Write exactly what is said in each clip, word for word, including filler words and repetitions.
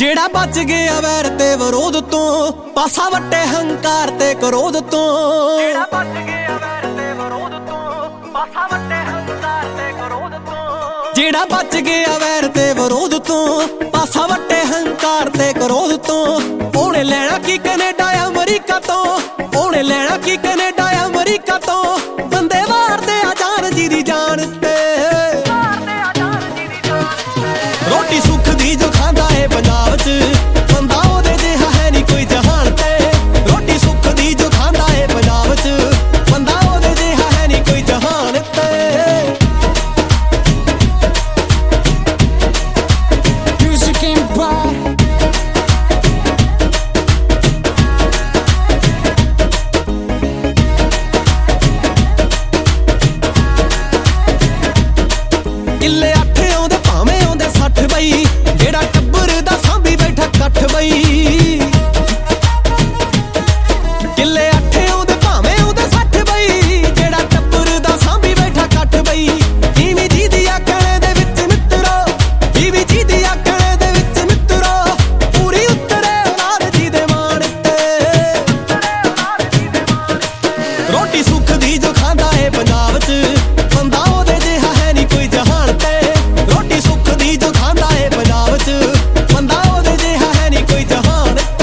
ਜਿਹੜਾ ਬਚ ਗਿਆ ਵੈਰ ਤੇ ਵਿਰੋਧ ਤੋਂ, ਪਾਸਾ ਵੱਟੇ ਹੰਕਾਰ ਤੇ ਕਰੋਧ ਤੋਂ। ਜਿਹੜਾ ਬਚ ਗਿਆ ਵੈਰ ਤੇ ਵਿਰੋਧ ਤੋਂ, ਪਾਸਾ ਵੱਟੇ ਹੰਕਾਰ ਤੇ ਕਰੋਧ ਤੋਂ। ਜਿਹੜਾ ਬਚ ਗਿਆ ਵੈਰ ਤੇ ਵਿਰੋਧ ਤੋਂ, ਪਾਸਾ ਵੱਟੇ ਹੰਕਾਰ ਤੇ ਕਰੋਧ ਤੋਂ। ਉਹਨੇ ਲੈਣਾ ਕੀ ਕੈਨੇਡਾ ਅਮਰੀਕਾ ਤੋਂ, ਉਹਨੇ ਲੈਣਾ ਕੀ ਕੈਨੇਡਾ ਅਮਰੀਕਾ ਤੋਂ। ਬੰਦੇ ਮਾਰਦੇ ਆ ਜਾਨ ਜੀ ਦੀ ਜਾਨ ਤੇ, ਰੋਟੀ ਸੁੱਖ ਦੀ ਜੋ ਖਾਂਦਾ ਏ ਪੰਜਾਬ ਚ, ਬੰਦਾ ਉਹਦੇ ਜਿਹਾ ਹੈ ਨੀ ਕੋਈ ਜਹਾਨ ਤੇ। ਰੋਟੀ ਸੁੱਖ ਦੀ ਜੋ ਖਾਂਦਾ ਏ ਪੰਜਾਬ ਚ, ਬੰਦਾ ਉਹਦੇ ਜਿਹਾ ਹੈ ਨੀ ਕੋਈ ਜਹਾਨ ਤੇ। Music Empire ਕਿੱਲੇ ਅੱਠ ਆਉਂਦੇ ਭਾਵੇਂ ਆਉਂਦੇ ਸੱਠ ਬਈ, ਜਿਹੜਾ ਟੱਬਰ ਦਾ ਸਾਂਭੀ ਬੈਠਾ ਕੱਠ ਬਈ। ਕਿੱਲੇ ਅੱਠ ਆਉਂਦੇ ਭਾਵੇਂ ਆਉਂਦੇ ਸੱਠ ਬਈ, ਜਿਹੜਾ ਟੱਬਰ ਦਾ ਸਾਂਭੀ ਬੈਠਾ ਕੱਠ ਬਈ। ਇਵੇਂ ਜੀ ਦੀ ਆਕੜੇ ਦੇ ਵਿੱਚ ਮਿੱਤਰੋ, ਇਵੇਂ ਜੀ ਦੀ ਆਕੜੇ ਦੇ ਵਿੱਚ ਮਿੱਤਰੋ। ਪੂਰੀ ਉਤਰੇ ਔਲਾਦ ਜੀ ਦੇ ਮਾਣ ਤੇ, ਰੋਟੀ ਸੁੱਖ ਦੀ ਜੋ ਖਾਂਦਾ ਏ ਪੰਜਾਬ ਚ, ਬੰਦਾ ਉਹਦੇ ਜਿਹਾ ਹੈ ਨੀ ਕੋਈ ਜਹਾਨ ਤੇ। ਰੋਟੀ ਸੁੱਖ ਦੀ ਜੋ ਖਾਂਦਾ ਏ ਪੰਜਾਬ ਚ, ਬੰਦਾ ਉਹਦੇ ਜਿਹਾ ਹੈ ਨੀ ਕੋਈ ਜਹਾਨ ਤੇ।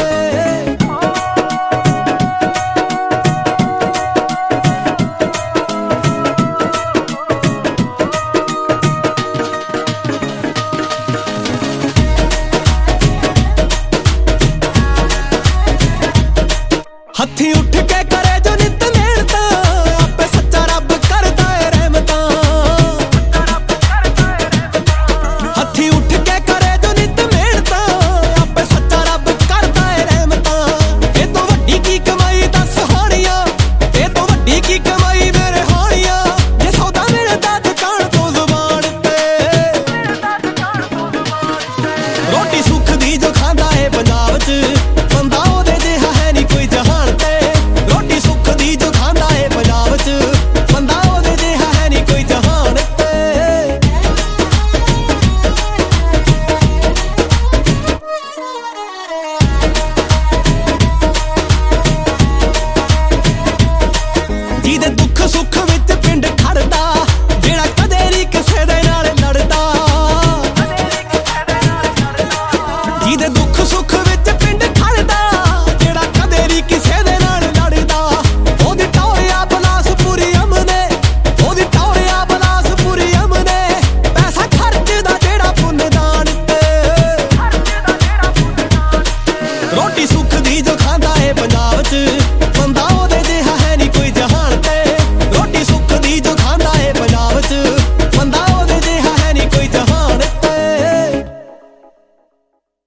ਹੱਥੀਂ ਉੱਠ ਕੇ ਕਰੇ ਜੋ ਨਿੱਤ ਮਿਹਨਤ, ਆਪੇ ਸੱਚਾ ਰੱਬ ਕਰਦਾ ਏ ਰਹਿਮਤਾਂ। ਹੱਥੀਂ ਉੱਠ ਕੇ ਕਰੇ ਜੋ ਨਿੱਤ ਮਿਹਨਤ, ਆਪੇ ਸੱਚਾ ਰੱਬ ਕਰਦਾ ਏ ਰਹਿਮਤਾਂ। ਇਹ ਤੋਂ ਵੱਡੀ ਕੀ ਕਮਾਈ ਦੱਸ ਹਾਣੀਆਂ, ਇਹ ਤੋਂ ਵੱਡੀ ਕੀ ਕਮਾਈ ਮੇਰੇ ਹਾਣੀਆਂ। ਜੇ ਸੌਦਾ ਮਿਲਦਾ ਦੁਕਾਨ ਤੋਂ ਜ਼ੁਬਾਨ ਤੇ, ਰੋਟੀ ਸੁੱਖ ਦੀ ਜੋ ਖਾਂਦਾ ਏ ਪੰਜਾਬ ਚ, ਬੰਦਾ ਉਹਦੇ ਜਿਹਾ ਹੈ ਨੀ ਕੋਈ ਜਹਾਨ ਤੇ। ਰੋਟੀ ਸੁੱਖ ਦੀ ਜੋ ਖਾਂਦਾ ਏ ਪੰਜਾਬ ਚ, ਬੰਦਾ ਉਹਦੇ ਜਿਹਾ ਹੈ ਨੀ ਕੋਈ ਜਹਾਨ ਤੇ। ਜਿਹਦੇ ਦੁੱਖ ਸੁੱਖ ਵਿੱਚ ਪਿੰਡ ਖੜਦਾ, ਜਿਹੜਾ ਕਦੇ ਨੀ ਕਿਸੇ ਦੇ ਨਾਲ ਲੜਦਾ। ਜਿਹਦੇ ਦੁੱਖ ਸੁੱਖ ਵਿੱਚ ਪਿੰਡ ਖੜਦਾ, ਜਿਹੜਾ ਕਦੇ ਨੀ ਕਿਸੇ ਦੇ ਨਾਲ ਲੜਦਾ। ਉਹਦੀ ਟੌਰਿਆ ਬਲਾਸਪੁਰੀ ਅਮਨੇ, ਉਹਦੀ ਟੌਰਿਆ ਬਲਾਸਪੁਰੀ ਅਮਨੇ। ਪੈਸਾ ਖਰਚਦਾ ਜਿਹੜਾ ਪੁੰਨਦਾਨ ਤੇ, ਰੋਟੀ ਸੁੱਖ ਦੀ ਜੋ